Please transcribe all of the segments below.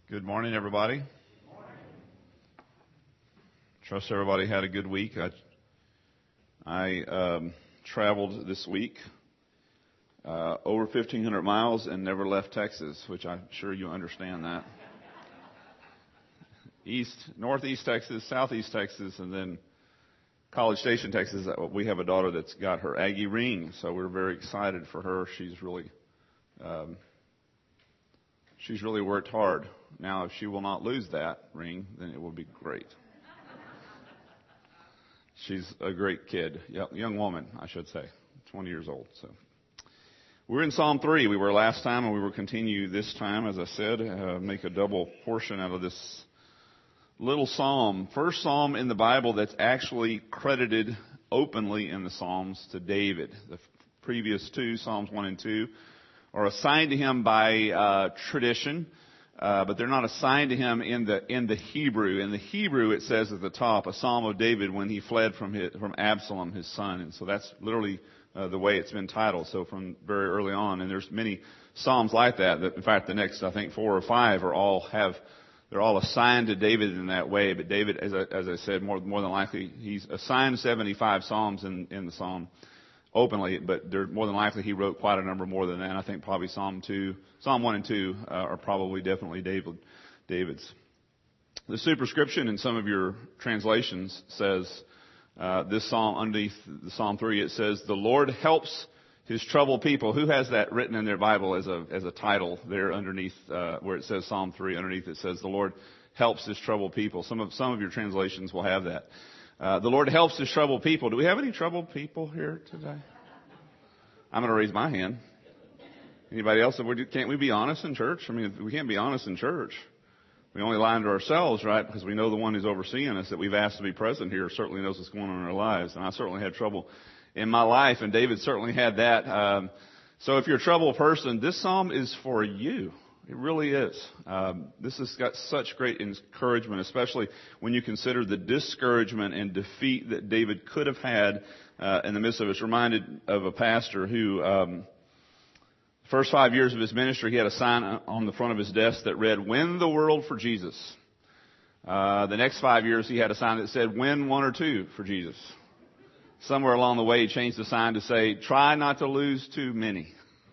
Good morning, everybody. Trust everybody had a good week. I traveled this week over 1,500 miles and never left Texas, which I'm sure you understand that. Northeast Texas, Southeast Texas, and then College Station, Texas. We have a daughter that's got her Aggie ring, so we're very excited for her. She's really worked hard. Now, if she will not lose that ring, then it will be great. She's a great kid, young woman, I should say, 20 years old. So we're in Psalm 3. We were last time, and we will continue this time, as I said, make a double portion out of this little psalm. First psalm in the Bible that's actually credited openly in the Psalms to David. The previous two, Psalms 1 and 2, are assigned to him by tradition. But they're not assigned to him in the Hebrew. In the Hebrew, it says at the top, a psalm of David when he fled from Absalom, his son. And so that's literally the way it's been titled. So from very early on, and there's many psalms like that. That in fact, the next I think 4 or 5 they're all assigned to David in that way. But David, as I said, more than likely he's assigned 75 psalms in the psalm openly, but more than likely he wrote quite a number more than that. I think probably Psalm 1 and 2 are probably definitely David's. The superscription in some of your translations says this psalm underneath the Psalm 3. It says, "The Lord helps His troubled people." Who has that written in their Bible as a title there underneath where it says Psalm 3? Underneath it says, "The Lord helps His troubled people." Some of your translations will have that. The Lord helps His troubled people. Do we have any troubled people here today? I'm going to raise my hand. Anybody else? Can't we be honest in church? I mean, we can't be honest in church. We only lie to ourselves, right? Because we know the one who's overseeing us that we've asked to be present here certainly knows what's going on in our lives. And I certainly had trouble in my life, and David certainly had that. So if you're a troubled person, this psalm is for you. It really is. This has got such great encouragement, especially when you consider the discouragement and defeat that David could have had in the midst of it. It's reminded of a pastor who, first 5 years of his ministry, he had a sign on the front of his desk that read, "Win the world for Jesus." The next 5 years, he had a sign that said, "Win one or two for Jesus." Somewhere along the way, he changed the sign to say, "Try not to lose too many."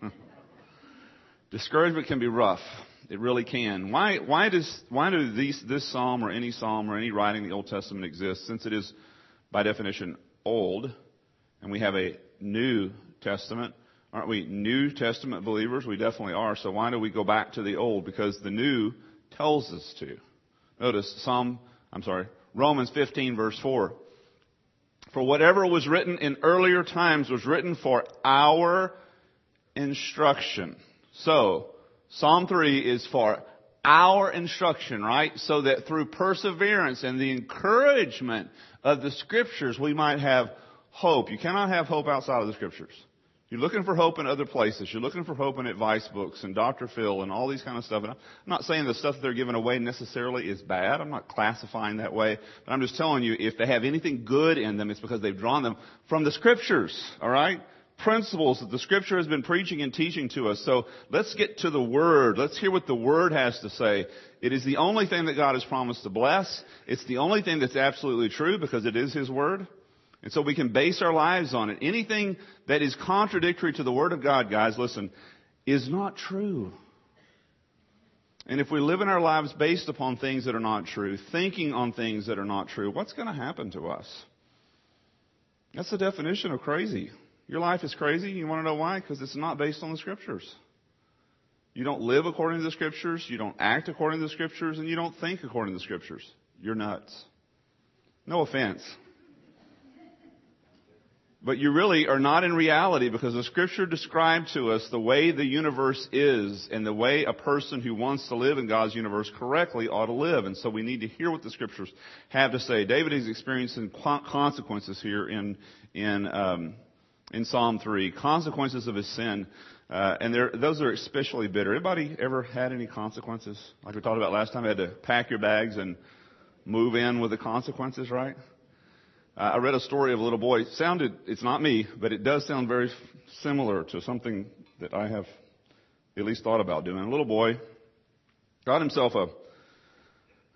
Discouragement can be rough. It really can. Why do this psalm or any writing in the Old Testament exist? Since it is, by definition, old, and we have a New Testament. Aren't we New Testament believers? We definitely are. So why do we go back to the Old? Because the New tells us to. Notice Romans 15 verse 4. "For whatever was written in earlier times was written for our instruction." So, Psalm 3 is for our instruction, right? So that through perseverance and the encouragement of the Scriptures, we might have hope. You cannot have hope outside of the Scriptures. You're looking for hope in other places. You're looking for hope in advice books and Dr. Phil and all these kind of stuff. And I'm not saying the stuff that they're giving away necessarily is bad. I'm not classifying that way. But I'm just telling you, if they have anything good in them, it's because they've drawn them from the Scriptures, all right? Principles that the Scripture has been preaching and teaching to us. So let's get to the Word. Let's hear what the Word has to say. It is the only thing that God has promised to bless. It's the only thing that's absolutely true because it is His Word. And so we can base our lives on it. Anything that is contradictory to the Word of God, guys, listen, is not true. And if we live in our lives based upon things that are not true, thinking on things that are not true, what's going to happen to us? That's the definition of crazy. Your life is crazy. You want to know why? Because it's not based on the Scriptures. You don't live according to the Scriptures. You don't act according to the Scriptures. And you don't think according to the Scriptures. You're nuts. No offense. But you really are not in reality because the Scripture describes to us the way the universe is and the way a person who wants to live in God's universe correctly ought to live. And so we need to hear what the Scriptures have to say. David is experiencing consequences here in Psalm 3, consequences of his sin, and those are especially bitter. Anybody ever had any consequences? Like we talked about last time, you had to pack your bags and move in with the consequences, right? I read a story of a little boy. It's not me, but it does sound very similar to something that I have at least thought about doing. A little boy got himself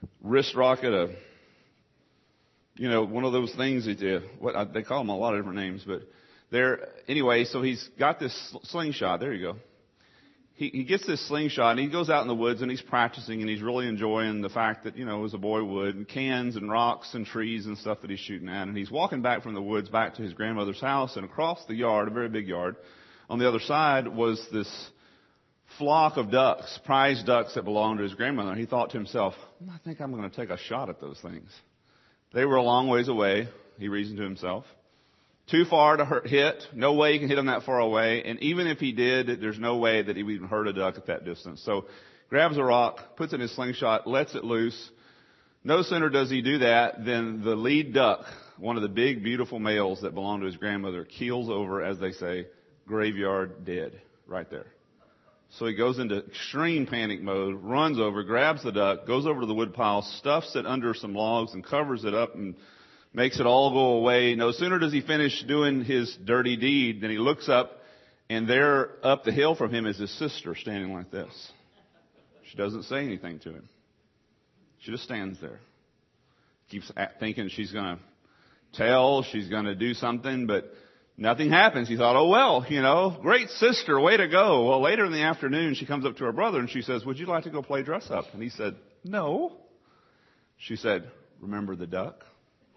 wrist rocket, one of those things that they call them a lot of different names, but anyway, so he's got this slingshot. There you go. He gets this slingshot and he goes out in the woods and he's practicing and he's really enjoying the fact that, as a boy would, and cans and rocks and trees and stuff that he's shooting at. And he's walking back from the woods back to his grandmother's house, and across the yard, a very big yard, on the other side was this flock of ducks, prize ducks that belonged to his grandmother. And he thought to himself, I think I'm going to take a shot at those things. They were a long ways away, he reasoned to himself. Too far to hit. No way he can hit them that far away. And even if he did, there's no way that he would even hurt a duck at that distance. So grabs a rock, puts it in his slingshot, lets it loose. No sooner does he do that than the lead duck, one of the big, beautiful males that belonged to his grandmother, keels over, as they say, graveyard dead, right there. So he goes into extreme panic mode, runs over, grabs the duck, goes over to the woodpile, stuffs it under some logs and covers it up and makes it all go away. No sooner does he finish doing his dirty deed than he looks up, and there up the hill from him is his sister standing like this. She doesn't say anything to him. She just stands there. Keeps thinking she's going to tell, she's going to do something, but nothing happens. He thought, oh well, great sister, way to go. Well, later in the afternoon, she comes up to her brother and she says, would you like to go play dress up? And he said, no. She said, remember the duck?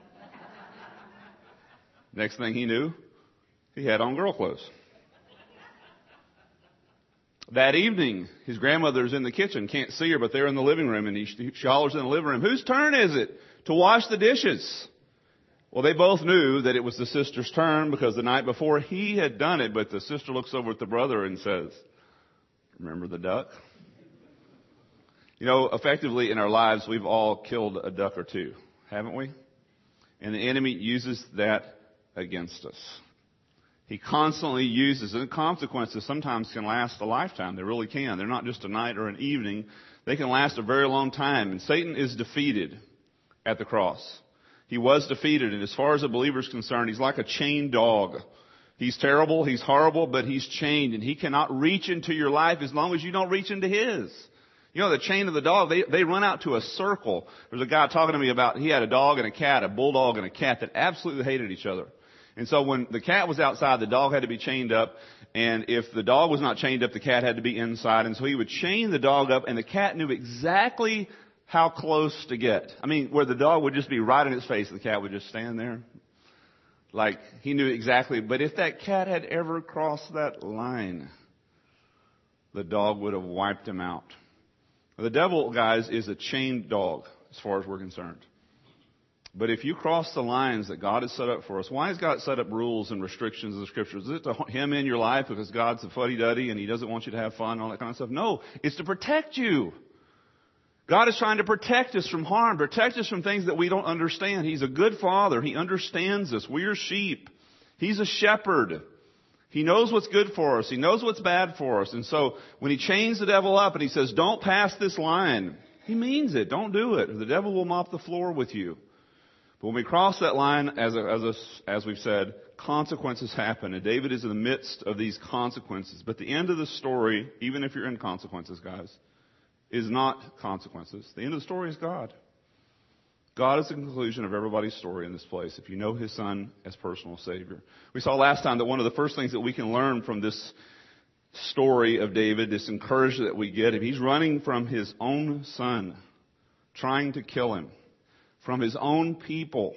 Next thing he knew, he had on girl clothes. That evening, his grandmother's in the kitchen, can't see her, but they're in the living room, and she hollers in the living room, whose turn is it to wash the dishes? Well, they both knew that it was the sister's turn because the night before he had done it, but the sister looks over at the brother and says, remember the duck? Effectively in our lives, we've all killed a duck or two, haven't we? And the enemy uses that against us. He constantly uses, and the consequences sometimes can last a lifetime. They really can. They're not just a night or an evening. They can last a very long time. And Satan is defeated at the cross. He was defeated, and as far as a believer is concerned, he's like a chained dog. He's terrible, he's horrible, but he's chained, and he cannot reach into your life as long as you don't reach into his. The chain of the dog, they run out to a circle. There's a guy talking to me about, he had a dog and a cat, a bulldog and a cat that absolutely hated each other. And so when the cat was outside, the dog had to be chained up. And if the dog was not chained up, the cat had to be inside. And so he would chain the dog up, and the cat knew exactly how close to get. Where the dog would just be right in its face, the cat would just stand there. Like, he knew exactly. But if that cat had ever crossed that line, the dog would have wiped him out. The devil, guys, is a chained dog as far as we're concerned. But if you cross the lines that God has set up for us, why has God set up rules and restrictions in the Scriptures? Is it to hem in your life because God's a fuddy-duddy and He doesn't want you to have fun and all that kind of stuff? No, it's to protect you. God is trying to protect us from harm, protect us from things that we don't understand. He's a good Father. He understands us. We are sheep. He's a shepherd. He knows what's good for us. He knows what's bad for us. And so when He chains the devil up and He says, don't pass this line, He means it. Don't do it, or the devil will mop the floor with you. But when we cross that line, as we've said, consequences happen. And David is in the midst of these consequences. But the end of the story, even if you're in consequences, guys, is not consequences. The end of the story is God. God is the conclusion of everybody's story in this place, if you know His Son as personal Savior. We saw last time that one of the first things that we can learn from this story of David, this encouragement that we get, if he's running from his own son, trying to kill him, from his own people,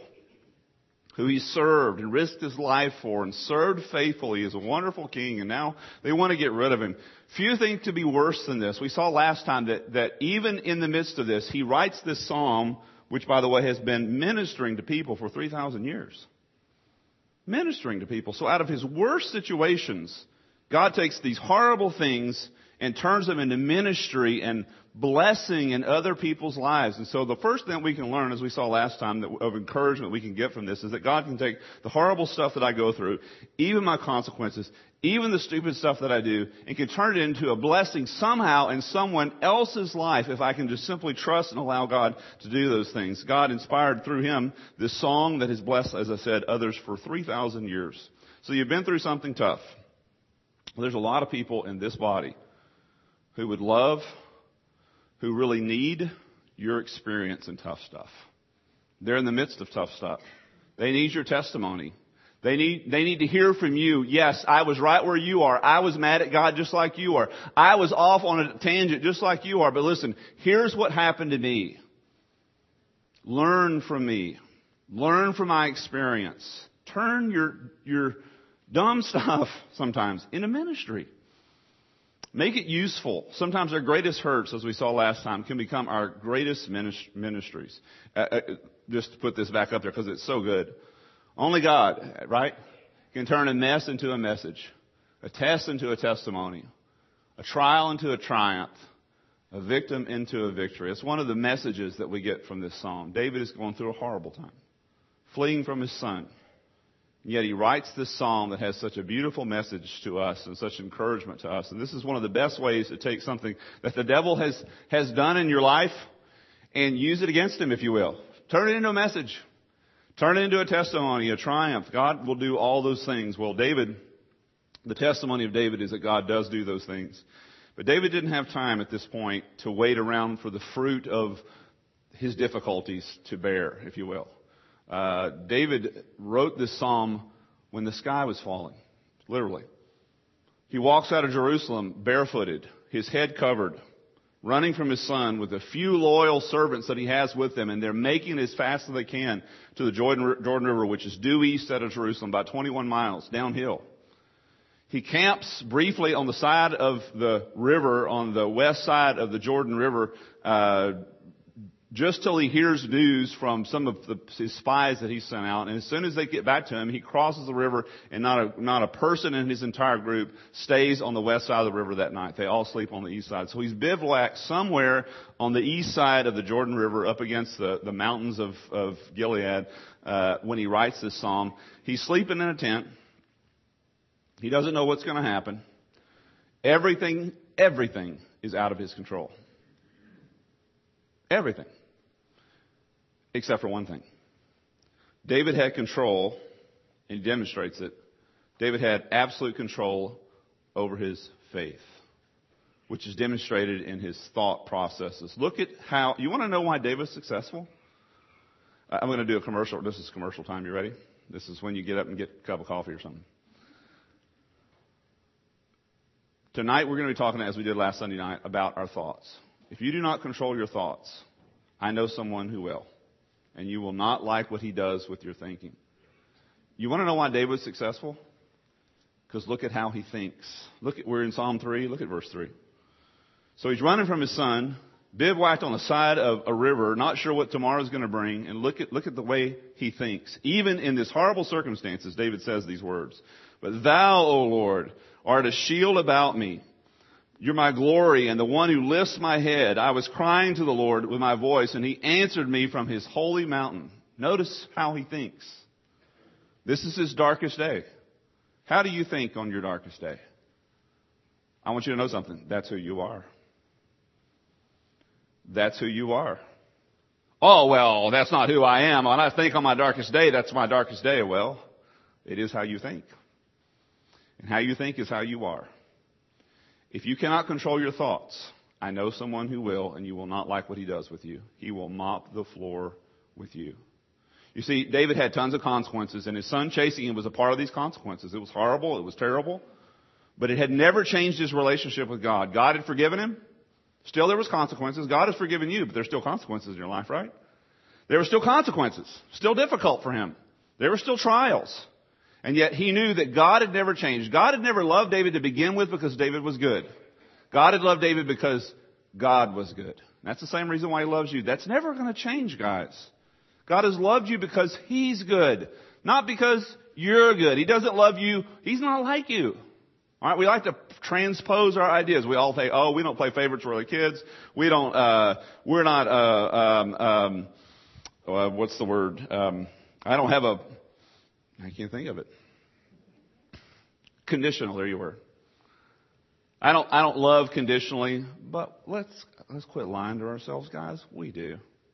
who he served and risked his life for and served faithfully as a wonderful king, and now they want to get rid of him. Few things could be worse than this. We saw last time that even in the midst of this, he writes this psalm, which, by the way, has been ministering to people for 3,000 years. Ministering to people. So out of his worst situations, God takes these horrible things and turns them into ministry and blessing in other people's lives. And so the first thing we can learn, as we saw last time, of encouragement we can get from this, is that God can take the horrible stuff that I go through, even my consequences, even the stupid stuff that I do, and can turn it into a blessing somehow in someone else's life if I can just simply trust and allow God to do those things. God inspired through him this song that has blessed, as I said, others for 3,000 years. So you've been through something tough. There's a lot of people in this body who would love, who really need your experience in tough stuff. They're in the midst of tough stuff. They need your testimony. They need to hear from you. Yes, I was right where you are. I was mad at God just like you are. I was off on a tangent just like you are. But listen, here's what happened to me. Learn from me. Learn from my experience. Turn your dumb stuff sometimes into ministry. Make it useful. Sometimes our greatest hurts, as we saw last time, can become our greatest ministries. Just to put this back up there because it's so good. Only God, right, can turn a mess into a message, a test into a testimony, a trial into a triumph, a victim into a victory. It's one of the messages that we get from this psalm. David is going through a horrible time, fleeing from his son. And yet he writes this psalm that has such a beautiful message to us and such encouragement to us. And this is one of the best ways to take something that the devil has done in your life and use it against him, if you will. Turn it into a message. Turn it into a testimony, a triumph. God will do all those things. Well, David, the testimony of David is that God does do those things. But David didn't have time at this point to wait around for the fruit of his difficulties to bear, if you will. David wrote this psalm when the sky was falling, literally. He walks out of Jerusalem barefooted, his head covered, running from his son with a few loyal servants that he has with him, and they're making it as fast as they can to the Jordan River, which is due east out of Jerusalem, about 21 miles downhill. He camps briefly on the side of the river, on the west side of the Jordan River, just till he hears news from some of his spies that he sent out. And as soon as they get back to him, he crosses the river, and not a person in his entire group stays on the west side of the river that night. They all sleep on the east side. So he's bivouacked somewhere on the east side of the Jordan River up against the mountains of Gilead when he writes this psalm. He's sleeping in a tent. He doesn't know what's going to happen. Everything is out of his control. Everything. Except for one thing. David had control, and he demonstrates it. David had absolute control over his faith, which is demonstrated in his thought processes. Look at how, you want to know why David was successful? I'm going to do a commercial. This is commercial time. You ready? This is when you get up and get a cup of coffee or something. Tonight we're going to be talking, as we did last Sunday night, about our thoughts. If you do not control your thoughts, I know someone who will. And you will not like what he does with your thinking. You want to know why David was successful? Because look at how he thinks. We're in Psalm 3. Look at verse 3. So he's running from his son, bivouacked on the side of a river, not sure what tomorrow's going to bring. And look at the way he thinks. Even in this horrible circumstances, David says these words. But thou, O Lord, art a shield about me. You're my glory and the one who lifts my head. I was crying to the Lord with my voice, and he answered me from his holy mountain. Notice how he thinks. This is his darkest day. How do you think on your darkest day? I want you to know something. That's who you are. That's who you are. Oh, well, that's not who I am. When I think on my darkest day, that's my darkest day. Well, it is how you think. And how you think is how you are. If you cannot control your thoughts, I know someone who will, and you will not like what he does with you. He will mop the floor with you. You see, David had tons of consequences, and his son chasing him was a part of these consequences. It was horrible. It was terrible. But it had never changed his relationship with God. God had forgiven him. Still, there was consequences. God has forgiven you, but there's still consequences in your life, right? There were still consequences. Still difficult for him. There were still trials. And yet he knew that God had never changed. God had never loved David to begin with because David was good. God had loved David because God was good. That's the same reason why he loves you. That's never going to change, guys. God has loved you because he's good, not because you're good. He doesn't love you. He's not like you. All right, we like to transpose our ideas. We all think, oh, we don't play favorites for the kids. We don't, we're not, what's the word? I can't think of it. Conditional, there you were. I don't love conditionally, but let's quit lying to ourselves, guys. We do.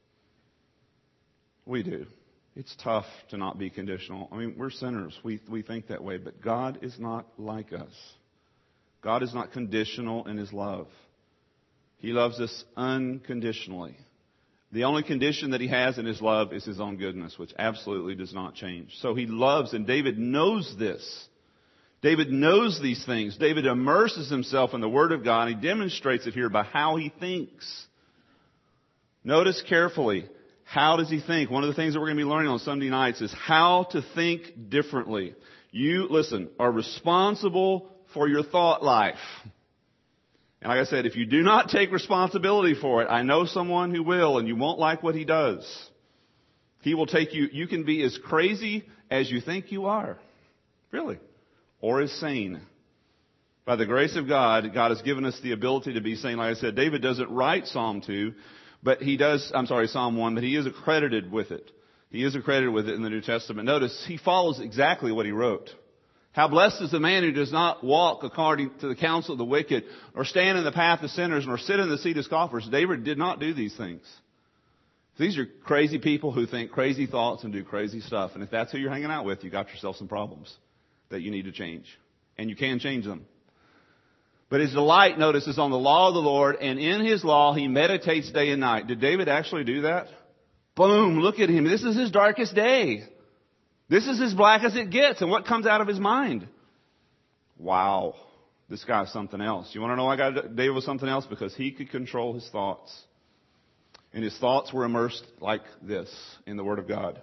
We do. It's tough to not be conditional. I mean, we're sinners. We think that way, but God is not like us. God is not conditional in his love. He loves us unconditionally. The only condition that he has in his love is his own goodness, which absolutely does not change. So he loves, and David knows this. David knows these things. David immerses himself in the Word of God. He demonstrates it here by how he thinks. Notice carefully, how does he think? One of the things that we're going to be learning on Sunday nights is how to think differently. You, listen, are responsible for your thought life. And like I said, if you do not take responsibility for it, I know someone who will, and you won't like what he does. He will take you, you can be as crazy as you think you are. Really. Or as sane. By the grace of God, God has given us the ability to be sane. Like I said, David doesn't write Psalm 2, but he does, Psalm 1, but he is accredited with it. He is accredited with it in the New Testament. Notice, he follows exactly what he wrote. How blessed is the man who does not walk according to the counsel of the wicked, or stand in the path of sinners, nor sit in the seat of scoffers. David did not do these things. These are crazy people who think crazy thoughts and do crazy stuff. And if that's who you're hanging out with, you got yourself some problems that you need to change. And you can change them. But his delight, notice, is on the law of the Lord, and in his law he meditates day and night. Did David actually do that? Boom, look at him. This is his darkest day. This is as black as it gets. And what comes out of his mind? Wow, this guy's something else. You want to know why David was something else? Because he could control his thoughts. And his thoughts were immersed like this in the Word of God.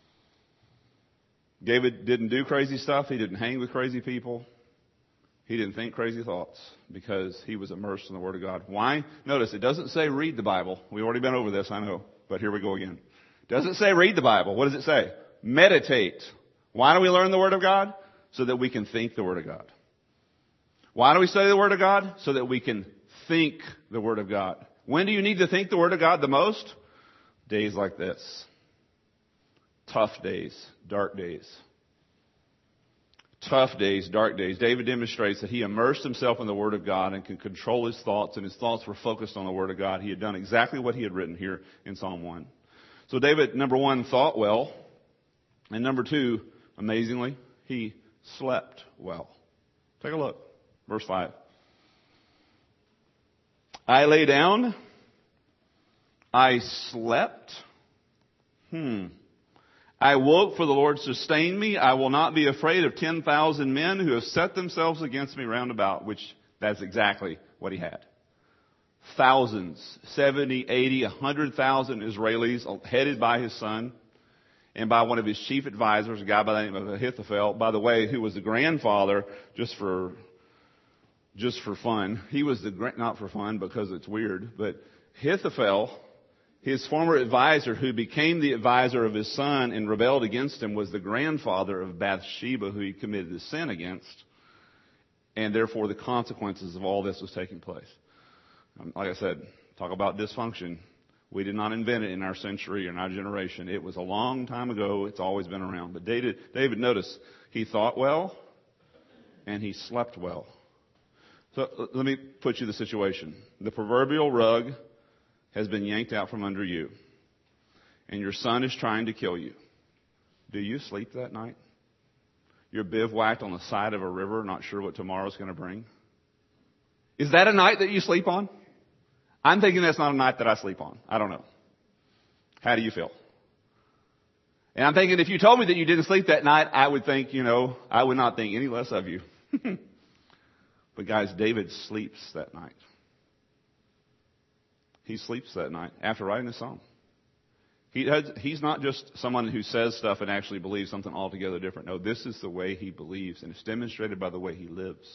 David didn't do crazy stuff. He didn't hang with crazy people. He didn't think crazy thoughts because he was immersed in the Word of God. Why? Notice, it doesn't say read the Bible. We've already been over this, I know. But here we go again. It doesn't say read the Bible. What does it say? Meditate. Why do we learn the Word of God? So that we can think the Word of God. Why do we study the Word of God? So that we can think the Word of God. When do you need to think the Word of God the most? Days like this. Tough days. Dark days. Tough days, dark days. David demonstrates that he immersed himself in the Word of God and can control his thoughts, and his thoughts were focused on the Word of God. He had done exactly what he had written here in Psalm 1. So David, number one, thought well. And number two, amazingly, he slept well. Take a look. Verse 5. I lay down. I slept. I woke, for the Lord sustained me. I will not be afraid of 10,000 men who have set themselves against me round about, which that's exactly what he had. Thousands, 70, 80, 100,000 Israelis headed by his son and by one of his chief advisors, a guy by the name of Ahithophel, by the way, who was the grandfather, just for fun. He was not for fun because it's weird, but Ahithophel, his former advisor, who became the advisor of his son and rebelled against him, was the grandfather of Bathsheba, who he committed the sin against. And therefore, the consequences of all this was taking place. Like I said, talk about dysfunction. We did not invent it in our century or in our generation. It was a long time ago. It's always been around. But David, notice, he thought well and he slept well. So let me put you in the situation. The proverbial rug has been yanked out from under you, and your son is trying to kill you. Do you sleep that night? You're bivouacked on the side of a river, not sure what tomorrow's going to bring. Is that a night that you sleep on? I'm thinking that's not a night that I sleep on. I don't know. How do you feel? And I'm thinking if you told me that you didn't sleep that night, I would think, I would not think any less of you. But guys, David sleeps that night. He sleeps that night after writing the psalm. He's not just someone who says stuff and actually believes something altogether different. No, this is the way he believes, and it's demonstrated by the way he lives.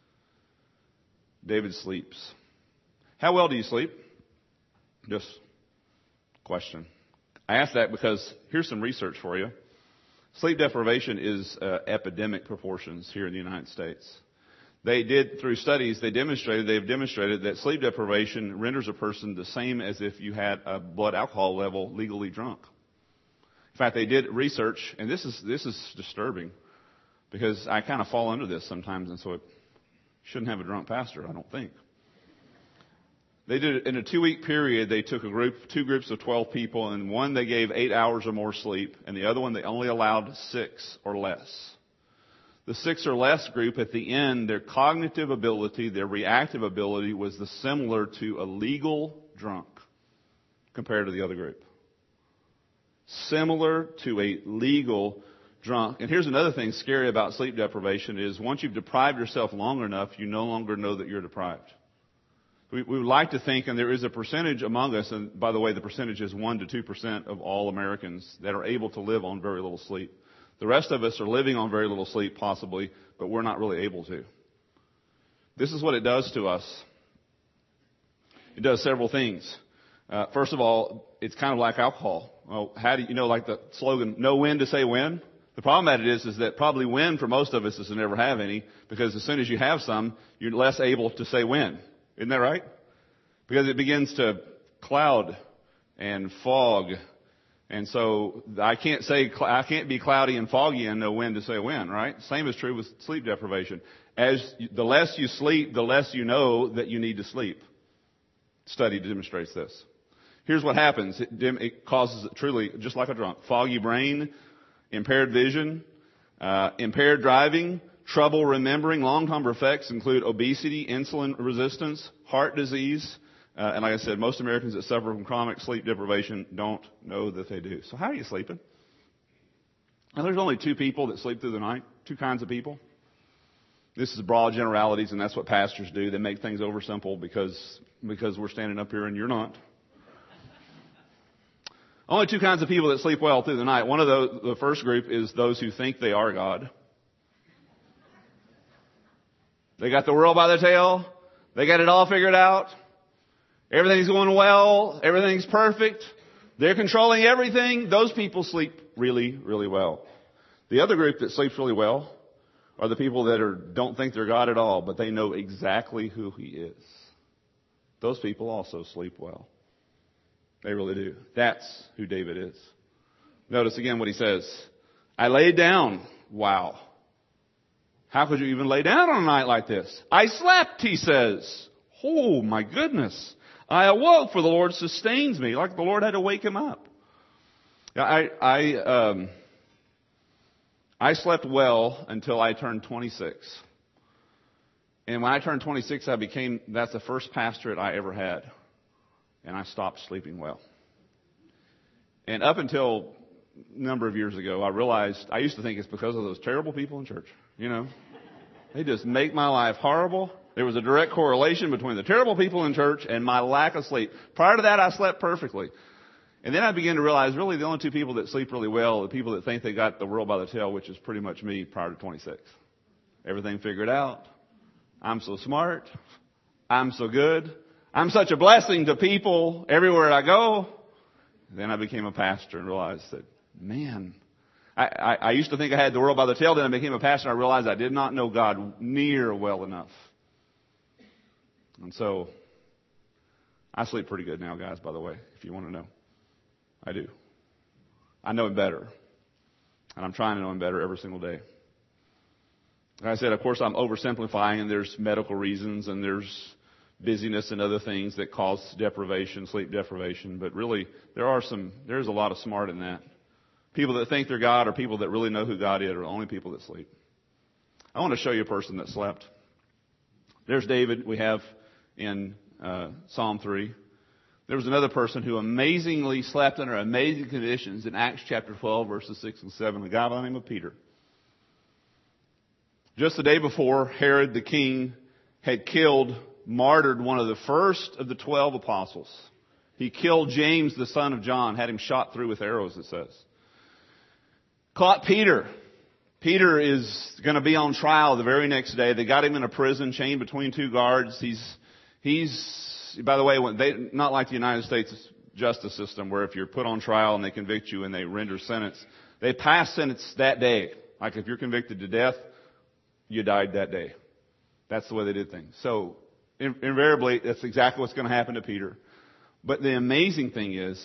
David sleeps. How well do you sleep? Just question. I ask that because here's some research for you. Sleep deprivation is epidemic proportions here in the United States. Through studies, they've demonstrated that sleep deprivation renders a person the same as if you had a blood alcohol level legally drunk. In fact, they did research, and this is disturbing because I kind of fall under this sometimes, and so it shouldn't have a drunk pastor, I don't think. They did it in a 2-week period. They took two groups of 12 people, and one they gave 8 hours or more sleep, and the other one they only allowed 6 or less. The 6 or less group, at the end, their cognitive ability, their reactive ability was similar to a legal drunk. compared to the other group. Similar to a legal drunk. And here's another thing scary about sleep deprivation is once you've deprived yourself long enough, you no longer know that you're deprived. We would like to think, and there is a percentage among us, and by the way, the percentage is 1% to 2% of all Americans that are able to live on very little sleep. The rest of us are living on very little sleep, possibly, but we're not really able to. This is what it does to us. It does several things. First of all, it's kind of like alcohol. Well, how do you know, like the slogan, know when to say when? The problem at it is that probably when for most of us is to never have any, because as soon as you have some, you're less able to say when. Isn't that right? Because it begins to cloud and fog. And so I can't be cloudy and foggy and know when to say when, right? Same is true with sleep deprivation. The less you sleep, the less you know that you need to sleep. Study demonstrates this. Here's what happens. It causes truly, just like a drunk, foggy brain, impaired vision, impaired driving, trouble remembering. Long-term effects include obesity, insulin resistance, heart disease, and like I said, most Americans that suffer from chronic sleep deprivation don't know that they do. So how are you sleeping? Now, there's only two people that sleep through the night, two kinds of people. This is broad generalities, and that's what pastors do. They make things oversimple because we're standing up here and you're not. Only two kinds of people that sleep well through the night. One of the first group is those who think they are God. They got the world by the tail. They got it all figured out. Everything's going well. Everything's perfect. They're controlling everything. Those people sleep really, really well. The other group that sleeps really well are the people that don't think they're God at all, but they know exactly who He is. Those people also sleep well. They really do. That's who David is. Notice again what he says. I laid down. Wow. How could you even lay down on a night like this? I slept, he says. Oh, my goodness. I awoke, for the Lord sustains me. Like the Lord had to wake him up. I slept well until I turned 26. And when I turned 26, that's the first pastorate I ever had. And I stopped sleeping well. And up until a number of years ago, I realized, I used to think it's because of those terrible people in church. You know, they just make my life horrible. There was a direct correlation between the terrible people in church and my lack of sleep. Prior to that, I slept perfectly. And then I began to realize really the only two people that sleep really well are the people that think they got the world by the tail, which is pretty much me prior to 26. Everything figured out. I'm so smart. I'm so good. I'm such a blessing to people everywhere I go. Then I became a pastor and realized that, man, I used to think I had the world by the tail. Then I became a pastor and I realized I did not know God near well enough. And so I sleep pretty good now, guys, by the way, if you want to know. I do. I know Him better. And I'm trying to know Him better every single day. Like I said, of course, I'm oversimplifying, and there's medical reasons, and there's busyness and other things that cause deprivation, sleep deprivation. But really, there's a lot of smart in that. People that think they're God or people that really know who God is are the only people that sleep. I want to show you a person that slept. There's David we have in Psalm 3. There was another person who amazingly slept under amazing conditions in Acts chapter 12, verses 6 and 7, a guy by the name of Peter. Just the day before, Herod the king had martyred one of the first of the 12 apostles. He killed James, the son of John, had him shot through with arrows, it says. Caught Peter. Peter is going to be on trial the very next day. They got him in a prison, chained between two guards. He's, by the way, not like the United States justice system where if you're put on trial and they convict you and they render sentence, they pass sentence that day. Like if you're convicted to death, you died that day. That's the way they did things. So invariably, that's exactly what's going to happen to Peter. But the amazing thing is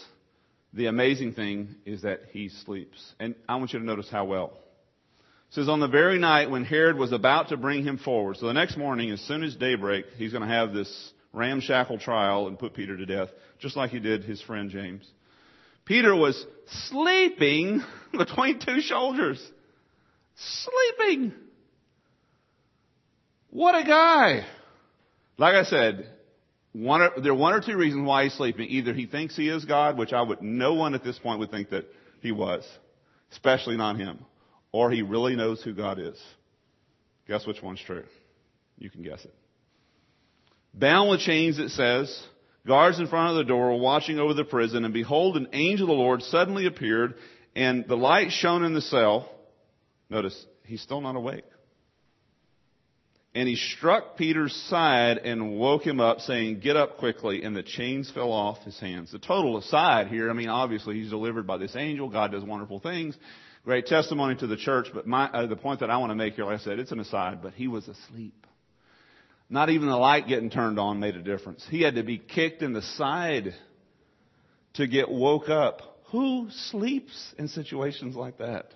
that he sleeps. And I want you to notice how well. It says, on the very night when Herod was about to bring him forward. So the next morning, as soon as daybreak, he's going to have this ramshackle trial and put Peter to death, just like he did his friend James. Peter was sleeping between two soldiers. Sleeping. What a guy. Like I said, There are one or two reasons why he's sleeping. Either he thinks he is God, which no one at this point would think that he was, especially not him, or he really knows who God is. Guess which one's true? You can guess it. Bound with chains, it says, guards in front of the door were watching over the prison, and behold, an angel of the Lord suddenly appeared, and the light shone in the cell. Notice, he's still not awake. And he struck Peter's side and woke him up, saying, "Get up quickly." And the chains fell off his hands. The total aside here, obviously he's delivered by this angel. God does wonderful things. Great testimony to the church. But the point that I want to make here, like I said, it's an aside, but he was asleep. Not even the light getting turned on made a difference. He had to be kicked in the side to get woke up. Who sleeps in situations like that?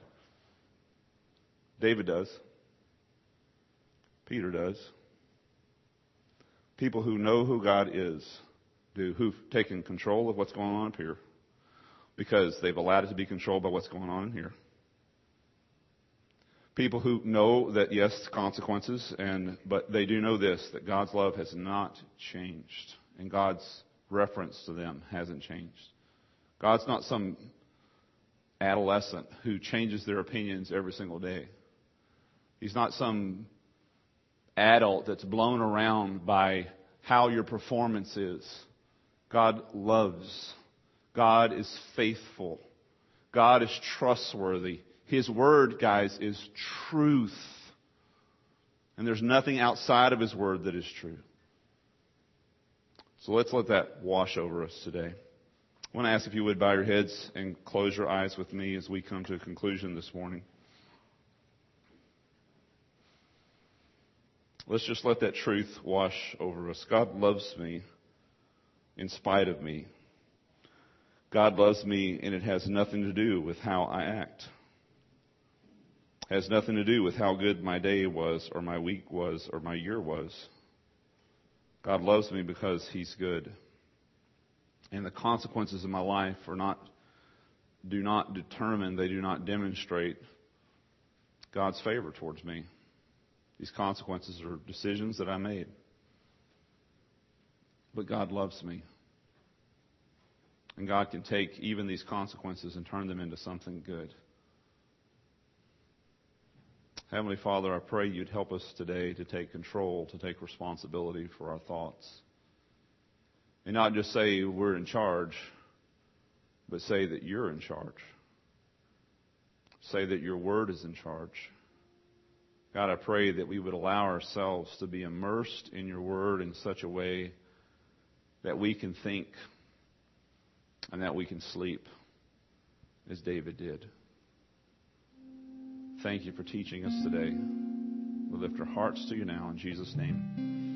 David does. Peter does. People who know who God is do, who've taken control of what's going on up here because they've allowed it to be controlled by what's going on in here. People who know that, yes, consequences, but they do know this, that God's love has not changed, and God's reference to them hasn't changed. God's not some adolescent who changes their opinions every single day. He's not some adult that's blown around by how your performance is. God loves. God is faithful. God is trustworthy. His word, guys, is truth. And there's nothing outside of His word that is true. So let's let that wash over us today. I want to ask if you would bow your heads and close your eyes with me as we come to a conclusion this morning. Let's just let that truth wash over us. God loves me in spite of me. God loves me, and it has nothing to do with how I act. It has nothing to do with how good my day was, or my week was, or my year was. God loves me because He's good. And the consequences of my life do not demonstrate God's favor towards me. These consequences are decisions that I made. But God loves me. And God can take even these consequences and turn them into something good. Heavenly Father, I pray You'd help us today to take control, to take responsibility for our thoughts. And not just say we're in charge, but say that You're in charge. Say that Your word is in charge. God, I pray that we would allow ourselves to be immersed in Your word in such a way that we can think and that we can sleep as David did. Thank You for teaching us today. We lift our hearts to You now in Jesus' name.